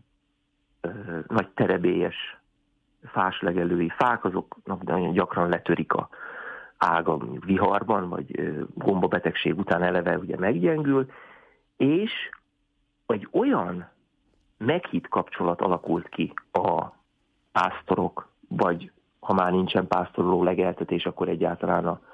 nagy terebélyes fáslegelői fák, azoknak nagyon gyakran letörik a ága viharban, vagy gombabetegség után eleve ugye meggyengül, és egy olyan meghitt kapcsolat alakult ki a pásztorok, vagy ha már nincsen pásztoroló legeltetés, akkor egyáltalán a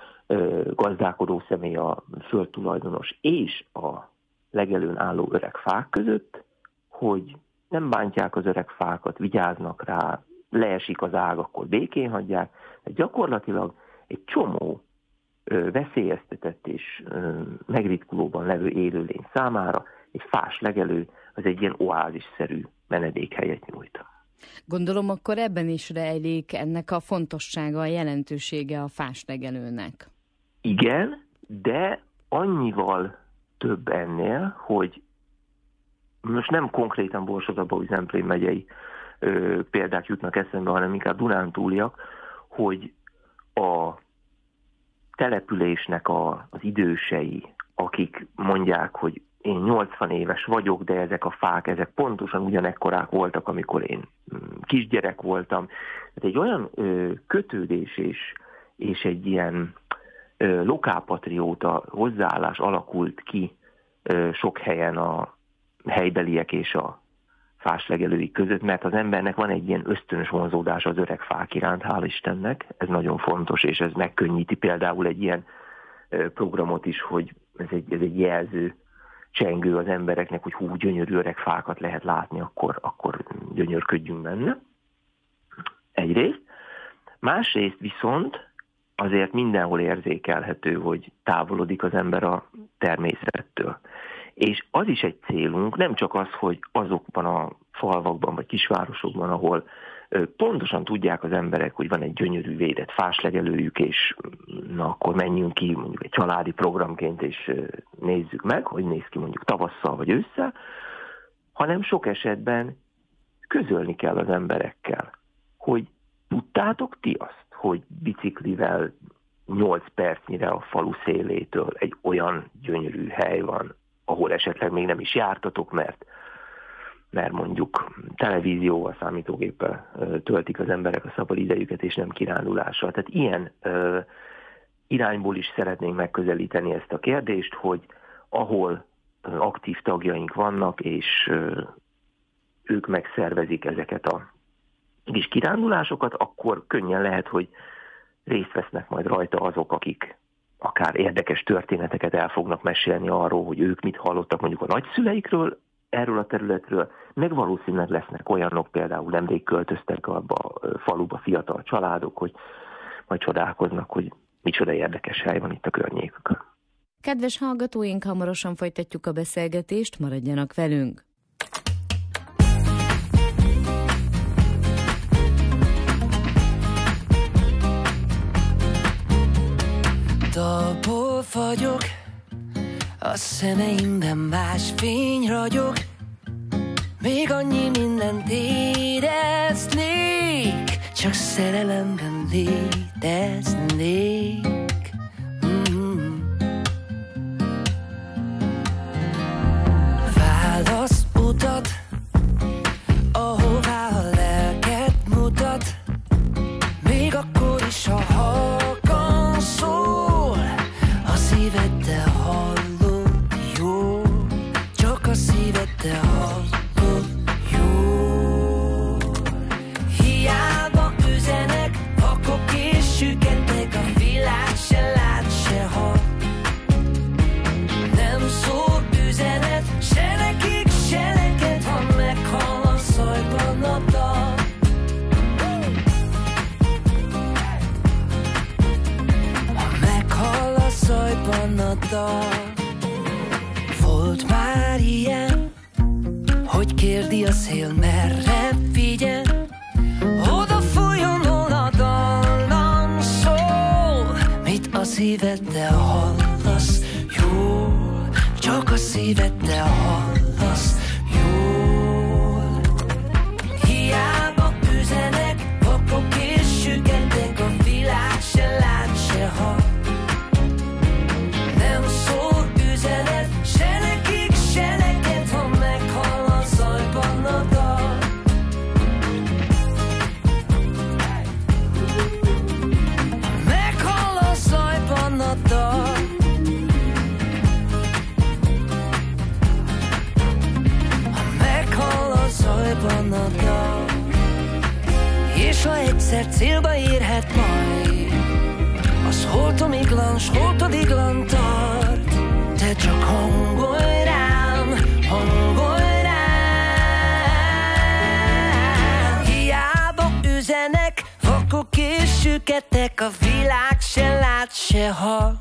gazdálkodó személy, a földtulajdonos és a legelőn álló öreg fák között, hogy nem bántják az öreg fákat, vigyáznak rá, leesik az ág, akkor békén hagyják. De gyakorlatilag egy csomó veszélyeztetett és megritkulóban levő élőlény számára egy fás legelő az egy ilyen oázisszerű menedékhelyet nyújt. Gondolom, akkor ebben is rejlik ennek a fontossága, a jelentősége a fáslegelőnek. Igen, de annyival több ennél, hogy most nem konkrétan Borsod-Abaúj-Zemplén megyei példák jutnak eszembe, hanem inkább dunántúliak, hogy a településnek az idősei, akik mondják, hogy én 80 éves vagyok, de ezek a fák, ezek pontosan ugyanekkorák voltak, amikor én kisgyerek voltam. Tehát egy olyan kötődés és egy ilyen lokálpatrióta hozzáállás alakult ki sok helyen a helybeliek és a fáslegelői között, mert az embernek van egy ilyen ösztönös vonzódás az öreg fák iránt, hál' Istennek. Ez nagyon fontos, és ez megkönnyíti például egy ilyen programot is, hogy ez egy jelző, csengő az embereknek, hogy hú, gyönyörű öreg fákat lehet látni, akkor gyönyörködjünk benne. Egyrészt. Másrészt viszont azért mindenhol érzékelhető, hogy távolodik az ember a természettől. És az is egy célunk, nem csak az, hogy azokban a falvakban vagy kisvárosokban, ahol pontosan tudják az emberek, hogy van egy gyönyörű védett fáslegelőjük, és na akkor menjünk ki mondjuk egy családi programként, és nézzük meg, hogy néz ki mondjuk tavasszal vagy ősszel, hanem sok esetben közölni kell az emberekkel, hogy tudtátok ti azt, hogy biciklivel 8 percnyire a falu szélétől egy olyan gyönyörű hely van, ahol esetleg még nem is jártatok, mert mondjuk televízióval, számítógéppel töltik az emberek a szabad idejüket, és nem kirándulással. Tehát ilyen irányból is szeretnénk megközelíteni ezt a kérdést, hogy ahol aktív tagjaink vannak, és ők megszervezik ezeket a kis kirándulásokat, akkor könnyen lehet, hogy részt vesznek majd rajta azok, akik akár érdekes történeteket el fognak mesélni arról, hogy ők mit hallottak mondjuk a nagyszüleikről, erről a területről, meg valószínűleg lesznek olyanok, például nemrég költöztek abba a faluba fiatal családok, hogy majd csodálkoznak, hogy micsoda érdekes hely van itt a környékükön. Kedves hallgatóink, hamarosan folytatjuk a beszélgetést, maradjanak velünk! Dalból vagyok, a szemeimben más fény ragyog, még annyi mindent éreznék, csak szerelemben léteznék. Válasz utat, ahová a lelked mutat, még akkor is, ha halkan szól, a szíveddel hallod jól, csak a szíveddel hallod jól. Hiába üzenek, vakok és süketek, a világ se lát, se hall. Nem szól üzenet, se nekik, se neked, ha meghal a szajban a dal. Ha meghal a szajban a dal. Volt már ilyen, hogy kérdi a szél, merre vigyen, oda fújjon, hol a dallam szól. Mit a szíveddel hallasz jól, csak a szíveddel hallasz jól. Hiába üzenek, vakok és süketek, a világ se lát, se hall. Nem szól üzenet, se egyszer célba érhet majd. Az holtomiglan, s holtodiglan tart. Te csak hangolj rám, hangolj rám. Hiába üzenek, vakok és süketek, a világ se lát, se hall.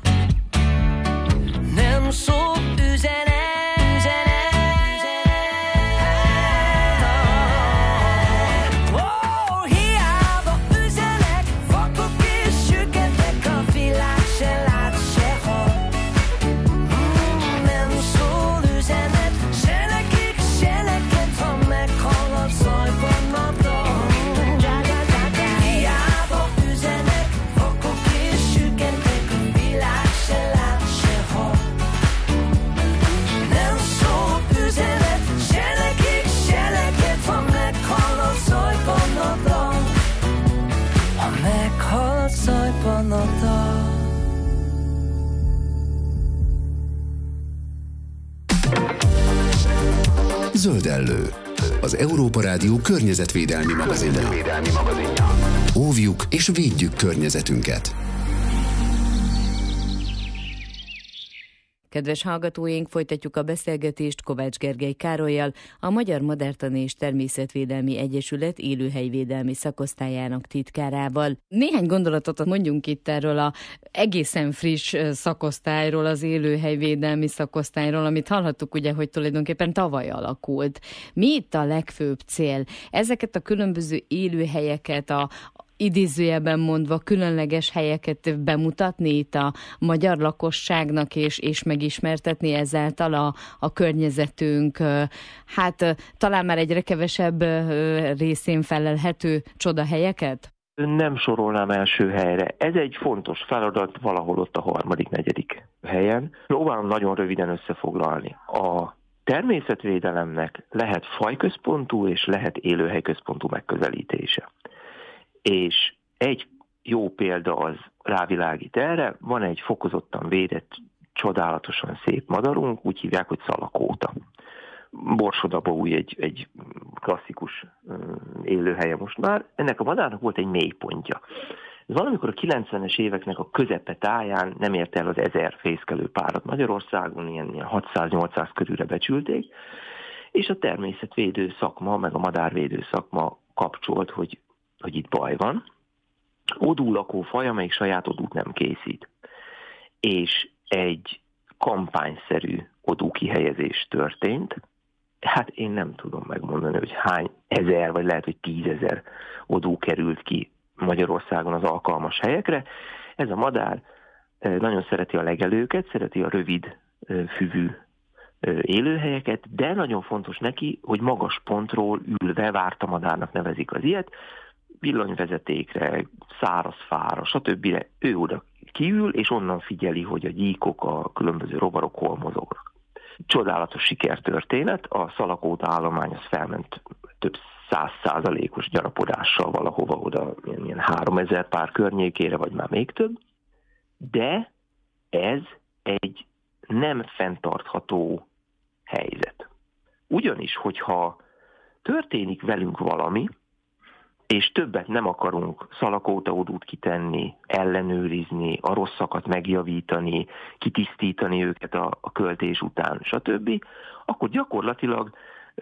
Nem szól üzenet. Zöldellő, az Európa Rádió környezetvédelmi magazinja. Óvjuk és védjük környezetünket. Kedves hallgatóink, folytatjuk a beszélgetést Kovács Gergely Károllyal, a Magyar Madártani és Természetvédelmi Egyesület élőhelyvédelmi szakosztályának titkárával. Néhány gondolatot mondjunk itt erről az egészen friss szakosztályról, az élőhelyvédelmi szakosztályról, amit hallhattuk ugye, hogy tulajdonképpen tavaly alakult. Mi itt a legfőbb cél? Ezeket a különböző élőhelyeket, idézőjelben mondva különleges helyeket bemutatni itt a magyar lakosságnak, és megismertetni ezáltal a környezetünk, talán már egyre kevesebb részén felelhető csodahelyeket? Nem sorolnám első helyre. Ez egy fontos feladat valahol ott a 3.-4. helyen. Próbálom nagyon röviden összefoglalni. A természetvédelemnek lehet fajközpontú és lehet élőhelyközpontú megközelítése. És egy jó példa az rávilágít erre, van egy fokozottan védett, csodálatosan szép madarunk, úgy hívják, hogy szalakóta. Borsod-Abaúj egy klasszikus élőhelye most már. Ennek a madárnak volt egy mélypontja. Ez valamikor a 90-es éveknek a közepe táján nem ért el az 1000 fészkelő párat Magyarországon, ilyen 600-800 körülre becsülték, és a természetvédő szakma, meg a madárvédő szakma kapcsolt, hogy itt baj van. Odú lakófaj, amelyik saját odút nem készít. És egy kampányszerű odú kihelyezés történt. Hát én nem tudom megmondani, hogy hány ezer, vagy lehet, hogy 10 000 odú került ki Magyarországon az alkalmas helyekre. Ez a madár nagyon szereti a legelőket, szereti a rövid füvű élőhelyeket, de nagyon fontos neki, hogy magas pontról ülve, vártamadárnak nevezik az ilyet, villanyvezetékre, száraz fára, stb. Ő oda kiül, és onnan figyeli, hogy a gyíkok, a különböző rovarok hol mozognak. Csodálatos sikertörténet, a szalakóta állomány az felment több 100%-os gyarapodással valahova oda, ilyen 3000 pár környékére, vagy már még több, de ez egy nem fenntartható helyzet. Ugyanis, hogyha történik velünk valami, és többet nem akarunk szalakótaodút kitenni, ellenőrizni, a rosszakat megjavítani, kitisztítani őket a költés után, stb., akkor gyakorlatilag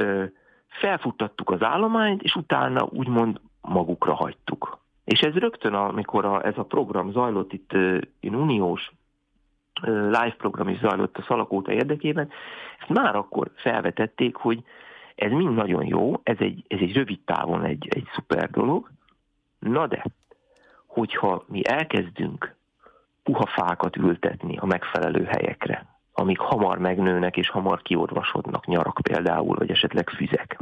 felfuttattuk az állományt, és utána úgymond magukra hagytuk. És ez rögtön, amikor ez a program zajlott, itt uniós live program is zajlott a szalakóta érdekében, ezt már akkor felvetették, hogy ez mind nagyon jó, ez egy rövid távon egy szuper dolog, na de, hogyha mi elkezdünk puha fákat ültetni a megfelelő helyekre, amik hamar megnőnek és hamar kiorvasodnak, nyarak például, vagy esetleg füzek,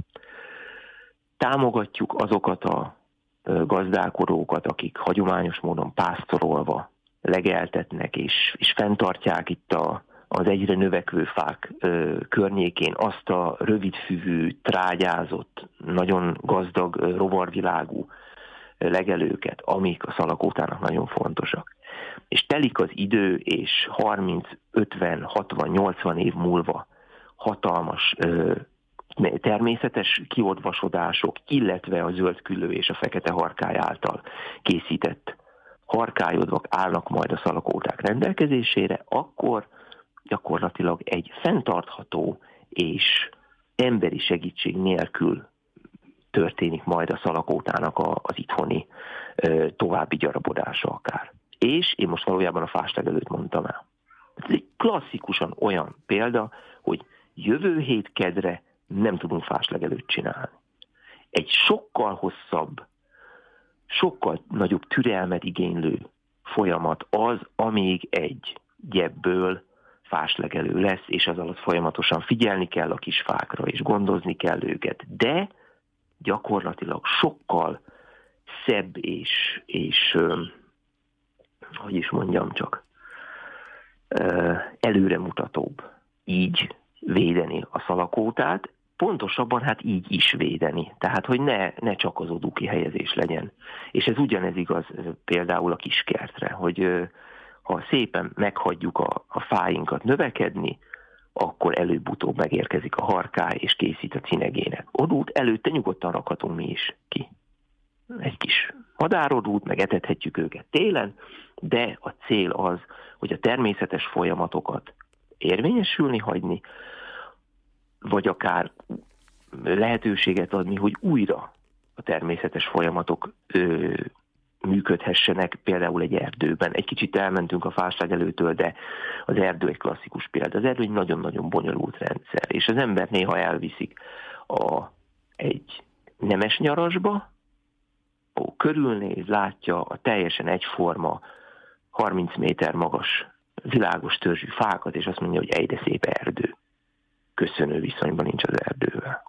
támogatjuk azokat a gazdálkodókat, akik hagyományos módon pásztorolva legeltetnek és fenntartják itt az egyre növekvő fák környékén azt a rövidfüvű, trágyázott, nagyon gazdag rovarvilágú legelőket, amik a szalakótának nagyon fontosak. És telik az idő, és 30, 50, 60, 80 év múlva hatalmas természetes kiodvasodások, illetve a zöldküllő és a fekete harkály által készített harkályodvak állnak majd a szalakóták rendelkezésére, akkor gyakorlatilag egy fenntartható és emberi segítség nélkül történik majd a szalakótának az itthoni további gyarapodása akár. És én most valójában a fáslegelőt mondtam el. Ez egy klasszikusan olyan példa, hogy jövő hét kedre nem tudunk fáslegelőt csinálni. Egy sokkal hosszabb, sokkal nagyobb türelmet igénylő folyamat az, amíg egy gyebből fáslegelő lesz, és az alatt folyamatosan figyelni kell a kis fákra, és gondozni kell őket. De gyakorlatilag sokkal szebb és hogy is mondjam csak, előremutatóbb így védeni a szalakótát, pontosabban hát így is védeni. Tehát, hogy ne csak az odúki helyezés legyen. És ez ugyanez igaz például a kiskertre, hogy ha szépen meghagyjuk a fáinkat növekedni, akkor előbb-utóbb megérkezik a harkály, és készít a cinegének. Odút előtte nyugodtan rakhatunk mi is ki. Egy kis madárodút, meg etethetjük őket télen, de a cél az, hogy a természetes folyamatokat érvényesülni hagyni, vagy akár lehetőséget adni, hogy újra a természetes folyamatok működhessenek, például egy erdőben. Egy kicsit elmentünk a fáslegelőtől, de az erdő egy klasszikus példa. Az erdő egy nagyon-nagyon bonyolult rendszer, és az ember néha elviszik egy nemes nyarasba, körülnéz, látja a teljesen egyforma, 30 méter magas, világos törzsű fákat, és azt mondja, hogy ej, de szép erdő. Köszönő viszonyban nincs az erdővel.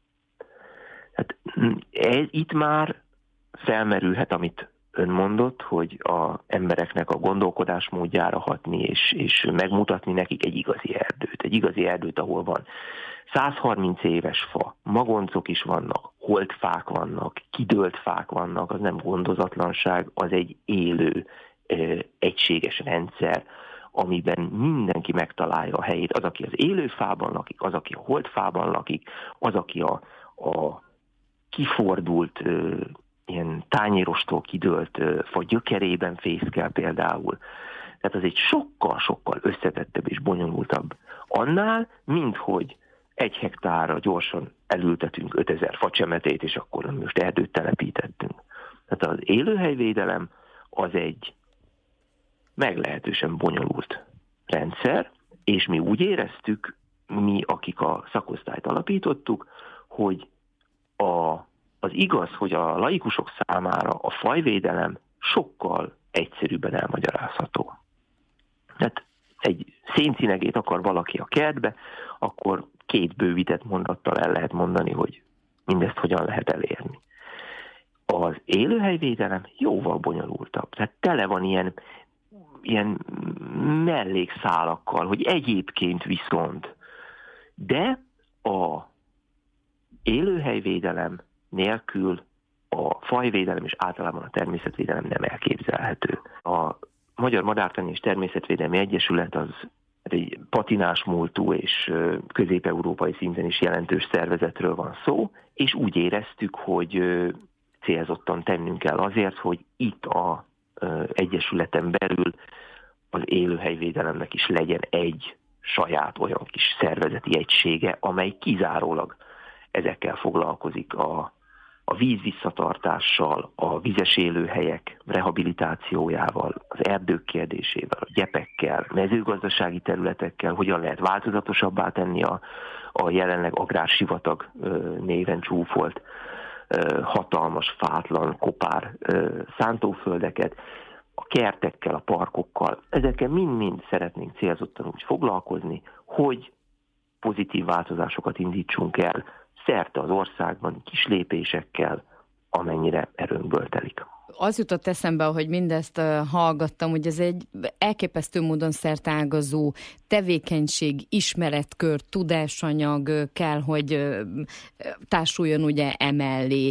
Hát, itt már felmerülhet, amit ön mondott, hogy az embereknek a gondolkodásmódjára hatni, és megmutatni nekik egy igazi erdőt. Egy igazi erdőt, ahol van 130 éves fa, magoncok is vannak, holdfák vannak, kidőlt fák vannak, az nem gondozatlanság, az egy élő, egységes rendszer, amiben mindenki megtalálja a helyét. Az, aki az élő fában lakik, az, aki a holdfában lakik, az, aki a kifordult, ilyen tányérostól kidőlt fa gyökerében fészkel például. Tehát az egy sokkal-sokkal összetettebb és bonyolultabb annál, mint hogy 1 hektárra gyorsan elültetünk 5000 facsemetét, és akkor most erdőt telepítettünk. Tehát az élőhelyvédelem az egy meglehetősen bonyolult rendszer, és mi úgy éreztük, mi, akik a szakosztályt alapítottuk, hogy az igaz, hogy a laikusok számára a fajvédelem sokkal egyszerűbben elmagyarázható. Tehát egy széncinegét akar valaki a kertbe, akkor 2 bővített mondattal el lehet mondani, hogy mindezt hogyan lehet elérni. Az élőhelyvédelem jóval bonyolultabb. Tehát tele van ilyen mellékszálakkal, hogy egyébként viszont. De a élőhelyvédelem nélkül a fajvédelem és általában a természetvédelem nem elképzelhető. A Magyar Madártani és Természetvédelmi Egyesület az egy patinás múltú és közép-európai szinten is jelentős szervezetről van szó, és úgy éreztük, hogy célzottan tennünk kell azért, hogy itt az egyesületen belül az élőhelyvédelemnek is legyen egy saját olyan kis szervezeti egysége, amely kizárólag ezekkel foglalkozik, a víz visszatartással, a vizes élőhelyek rehabilitációjával, az erdők kérdésével, a gyepekkel, mezőgazdasági területekkel, hogyan lehet változatosabbá tenni a jelenleg agrársivatag néven csúfolt hatalmas, fátlan, kopár szántóföldeket, a kertekkel, a parkokkal. Ezekkel mind-mind szeretnénk célzottan úgy foglalkozni, hogy pozitív változásokat indítsunk el szerte az országban kis lépésekkel, amennyire erőnkből telik. Az jutott eszembe, hogy mindezt hallgattam, hogy ez egy elképesztő módon szerteágazó tevékenység, ismeretkör, tudásanyag kell, hogy társuljon ugye emellé.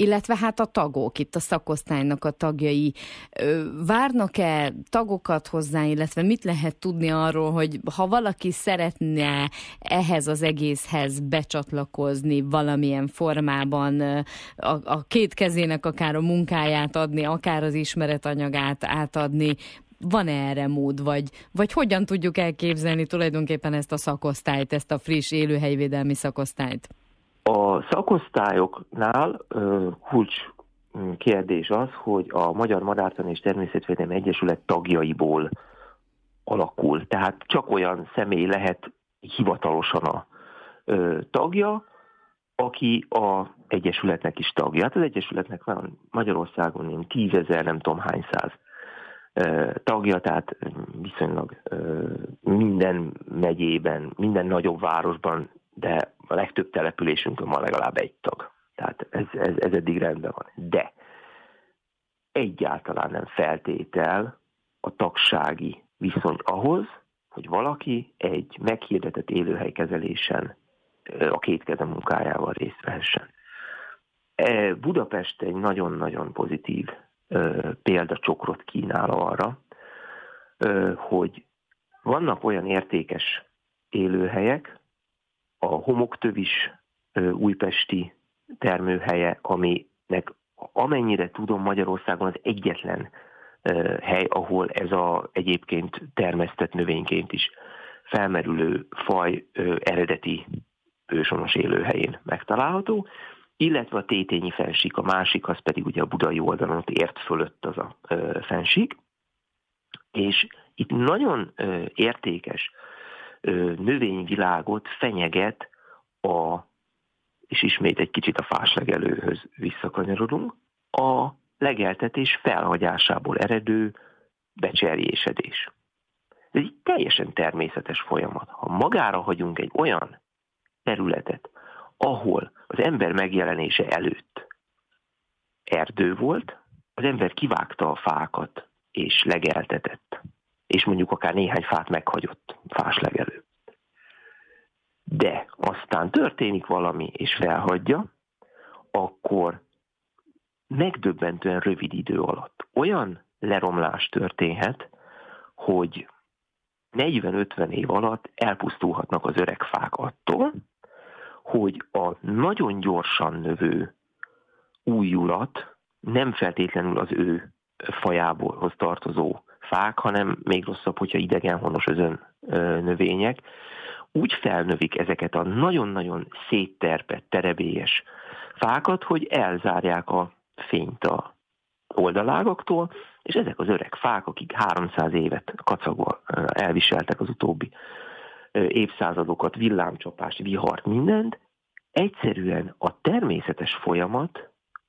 illetve hát a tagok, itt a szakosztálynak a tagjai várnak-e tagokat hozzá, illetve mit lehet tudni arról, hogy ha valaki szeretne ehhez az egészhez becsatlakozni valamilyen formában, a két kezének akár a munkáját adni, akár az ismeretanyagát átadni, van-e erre mód, vagy hogyan tudjuk elképzelni tulajdonképpen ezt a szakosztályt, ezt a friss élőhelyvédelmi szakosztályt? A szakosztályoknál kulcs kérdés az, hogy a Magyar Madártani és Természetvédelmi Egyesület tagjaiból alakul. Tehát csak olyan személy lehet hivatalosan a tagja, aki az egyesületnek is tagja. Hát az egyesületnek van Magyarországon 10 000, nem tudom hány száz tagja, tehát viszonylag minden megyében, minden nagyobb városban, de a legtöbb településünkön van legalább egy tag. Tehát ez eddig rendben van. De egyáltalán nem feltétel a tagsági viszony ahhoz, hogy valaki egy meghirdetett élőhelykezelésen a két keze munkájával részt vehessen. Budapest egy nagyon-nagyon pozitív példacsokrot kínál arra, hogy vannak olyan értékes élőhelyek, a homoktövis újpesti termőhelye, aminek amennyire tudom Magyarországon az egyetlen hely, ahol ez a egyébként termesztett növényként is felmerülő faj eredeti őshonos élőhelyén megtalálható, illetve a Tétényi-fennsík, a másik, az pedig ugye a budai oldalon ott ért fölött az a fennsík, és itt nagyon értékes növényvilágot fenyeget és ismét egy kicsit a fáslegelőhöz visszakanyarodunk, a legeltetés felhagyásából eredő becserjésedés. Ez egy teljesen természetes folyamat. Ha magára hagyunk egy olyan területet, ahol az ember megjelenése előtt erdő volt, az ember kivágta a fákat és legeltetett, és mondjuk akár néhány fát meghagyott fáslegelő. De aztán történik valami, és felhagyja, akkor megdöbbentően rövid idő alatt olyan leromlás történhet, hogy 40-50 év alatt elpusztulhatnak az öreg fák attól, hogy a nagyon gyorsan növő újulat nem feltétlenül az ő fajából tartozó fák, hanem még rosszabb, hogyha idegenhonos özön növények, úgy felnövik ezeket a nagyon-nagyon szétterpett, terebélyes fákat, hogy elzárják a fényt a oldalágaktól, és ezek az öreg fák, akik 300 évet kacagva elviseltek az utóbbi évszázadokat, villámcsapást, vihart, mindent, egyszerűen a természetes folyamat,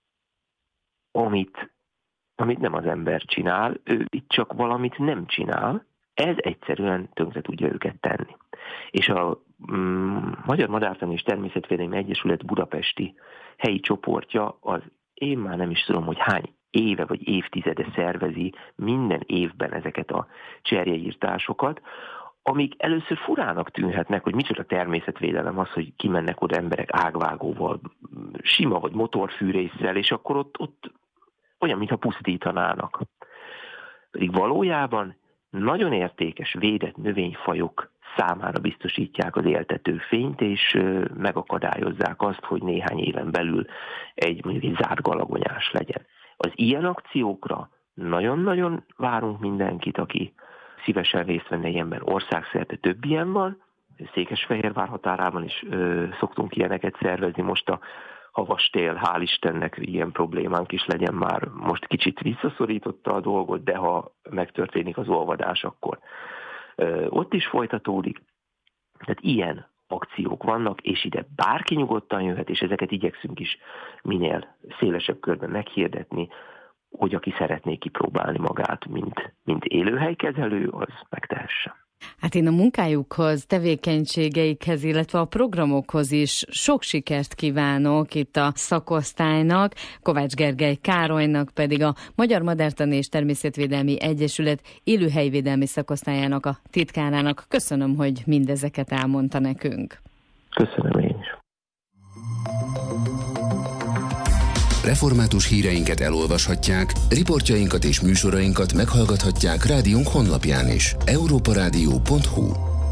amit nem az ember csinál, ő itt csak valamit nem csinál, ez egyszerűen tönkre tudja őket tenni. És a Magyar Madártani és Természetvédelmi Egyesület budapesti helyi csoportja az én már nem is tudom, hogy hány éve vagy évtizede szervezi minden évben ezeket a cserjeírtásokat, amik először furának tűnhetnek, hogy micsoda természetvédelem az, hogy kimennek oda emberek ágvágóval, sima vagy motorfűrésszel, és akkor ott olyan, mintha pusztítanának. Pedig valójában nagyon értékes, védett növényfajok számára biztosítják az éltető fényt, és megakadályozzák azt, hogy néhány éven belül mondjuk egy zárt galagonyás legyen. Az ilyen akciókra nagyon-nagyon várunk mindenkit, aki szívesen részt venne ilyenben. Országszerte több ilyen van, Székesfehérvár határában is szoktunk ilyeneket szervezni. Most a havas tél, hál' Istennek ilyen problémánk is legyen már. Most kicsit visszaszorította a dolgot, de ha megtörténik az olvadás, akkor ott is folytatódik. Tehát ilyen akciók vannak, és ide bárki nyugodtan jöhet, és ezeket igyekszünk is minél szélesebb körben meghirdetni, hogy aki szeretné kipróbálni magát, mint élőhelykezelő, az megtehesse. Hát én a munkájukhoz, tevékenységeikhez, illetve a programokhoz is sok sikert kívánok itt a szakosztálynak, Kovács Gergely Károlynak pedig a Magyar Madártani és Természetvédelmi Egyesület élőhelyvédelmi szakosztályának a titkárának. Köszönöm, hogy mindezeket elmondta nekünk. Köszönöm én is. Református híreinket elolvashatják, riportjainkat és műsorainkat meghallgathatják rádiónk honlapján is. europaradio.hu.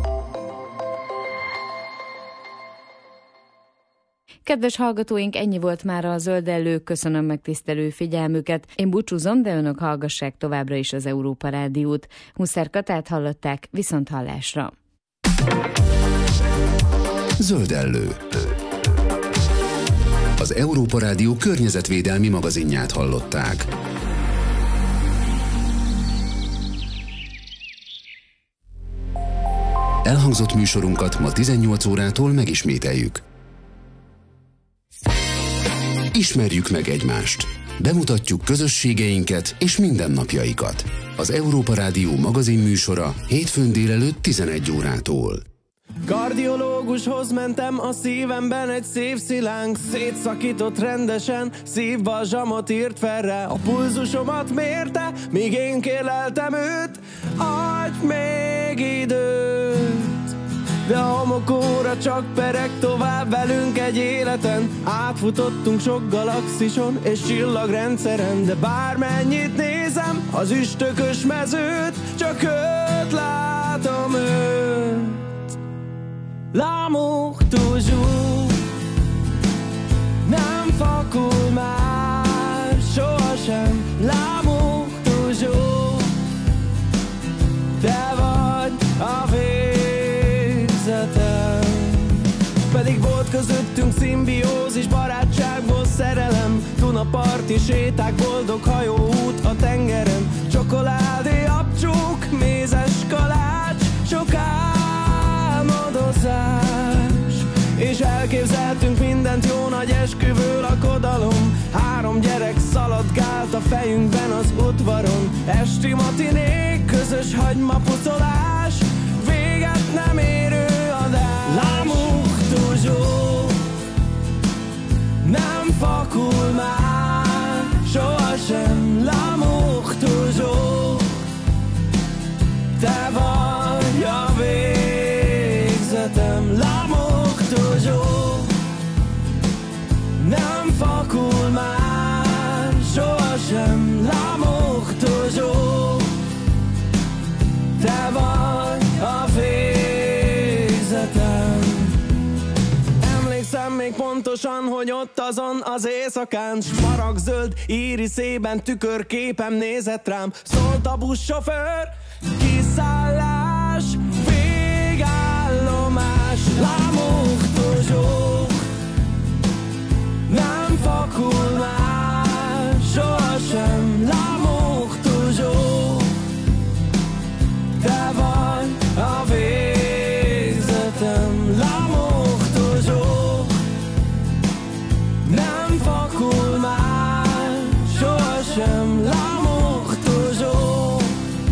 Kedves hallgatóink, ennyi volt már a Zöldellő, köszönöm megtisztelő figyelmüket. Én búcsúzom, de önök hallgassák továbbra is az Európa Rádiót. Huszár Katát hallották, viszont hallásra. Zöldellő. Az Európa Rádió környezetvédelmi magazinját hallották. Elhangzott műsorunkat ma 18 órától megismételjük. Ismerjük meg egymást. Bemutatjuk közösségeinket és mindennapjaikat. Az Európa Rádió magazinműsora hétfőn délelőtt 11 órától. Kardiológushoz mentem, a szívemben egy szép szilánk szétszakított rendesen, szívbalzsamot írt fel rá, a pulzusomat mérte, míg én kérleltem őt, adj még időt. De a homokóra csak pereg tovább velünk egy életen, átfutottunk sok galaxison és csillagrendszeren, de bármennyit nézem az üstökös mezőt, csak őt látom, őt. L'amour toujours nem fakul már sohasem. L'amour toujours, te vagy a végzetem. Pedig volt közöttünk szimbiózis, barátságból szerelem, Dunaparti séták, boldog hajóút a tengeren, csokoládé, abcsók, mézes kalács, sok álmodozás, és elképzeltünk mindent, jó nagy esküvő lakodalom. 3 gyerek szaladgált a fejünkben az udvaron, esti matinék, közös hagymapucolás, véget nem érő adás. L'amour toujours nem fakul már sohasem. L'amour toujours, te vagy a végzetem. L'amour toujours nem fakul már sohasem. L'amour toujours, te vagy a végzetem. Emlékszem még pontosan, hogy ott azon az éjszakán, smaragdzöld íriszében tükörképem nézett rám. Szólt a buszsofőr, kiszállás, végállomás. L'amour toujours nem fakul már sohasem. L'amour toujours, te vagy a végzetem. L'amour toujours nem fakul már sohasem. L'amour toujours,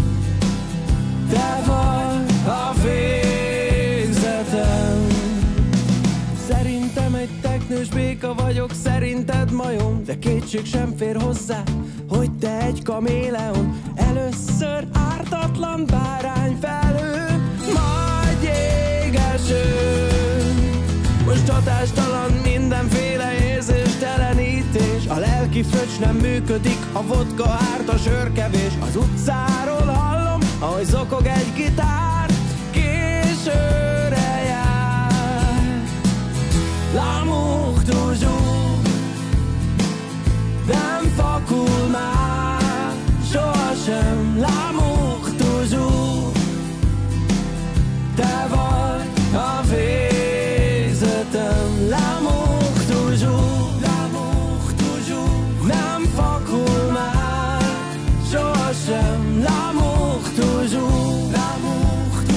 te vagy a végzetem. Szerintem egy teknős béka vagyok, szerinted majom, de kétség sem fér hozzá, hogy te egy kaméleon. Először ártatlan bárányfelhő, majd jégeső. Most hatástalan mindenféle érzéstelenítés, a lelki fröccs nem működik, a vodka árt, a sörkevés. Az utcáról hallom, ahogy zokog egy gitár, későre jár. L'amour toujours nem fakul már sohasem. L'amour toujours, te vagy a végzetem. L'amour toujours, l'amour toujours nem fakul már sohasem. L'amour toujours, l'amour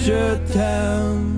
jöttem.